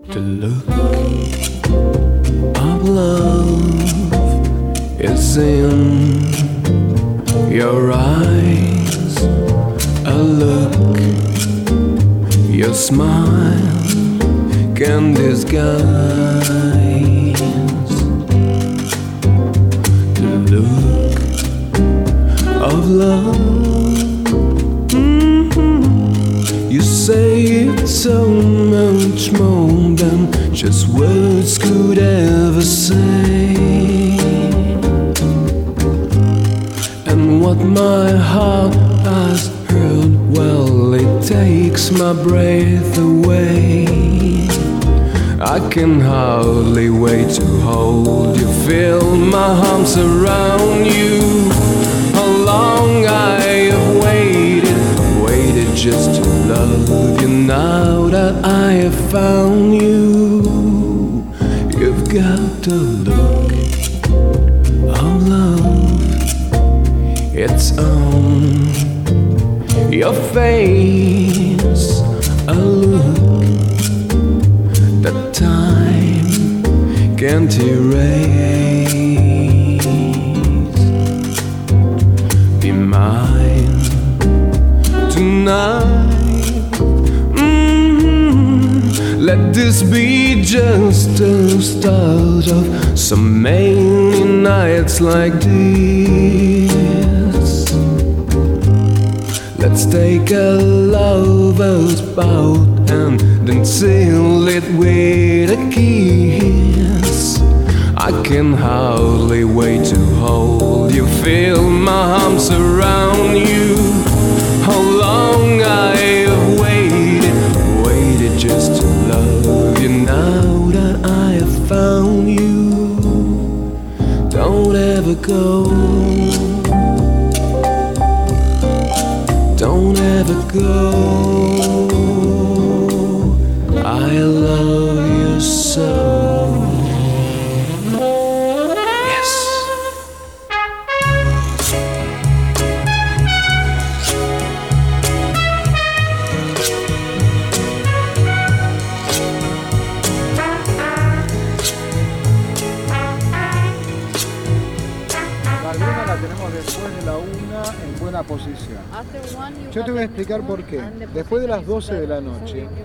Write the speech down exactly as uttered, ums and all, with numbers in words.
The look of love is in your eyes. A look your smile can disguise. The look of love, mm-hmm. You say it's so much more than just words could ever say. And what my heart has heard, well, it takes my breath away. I can hardly wait to hold you, feel my arms around you. How long I have waited, waited just to love you. Now that I have found you, you've got the look of love. It's on your face, a look that time can't erase. Be mine tonight, mm-hmm. Let this be just the start of so many nights like this. Let's take a lover's bout and then seal it with a kiss. I can hardly wait to hold you, feel my arms around you. How long I have waited, waited just to love you. Now that I have found you, don't ever go, don't ever go. I love you so. Yes. La Bruna la tenemos después de la una en buena posición. Yo te voy a explicar por qué. Después de las doce de la noche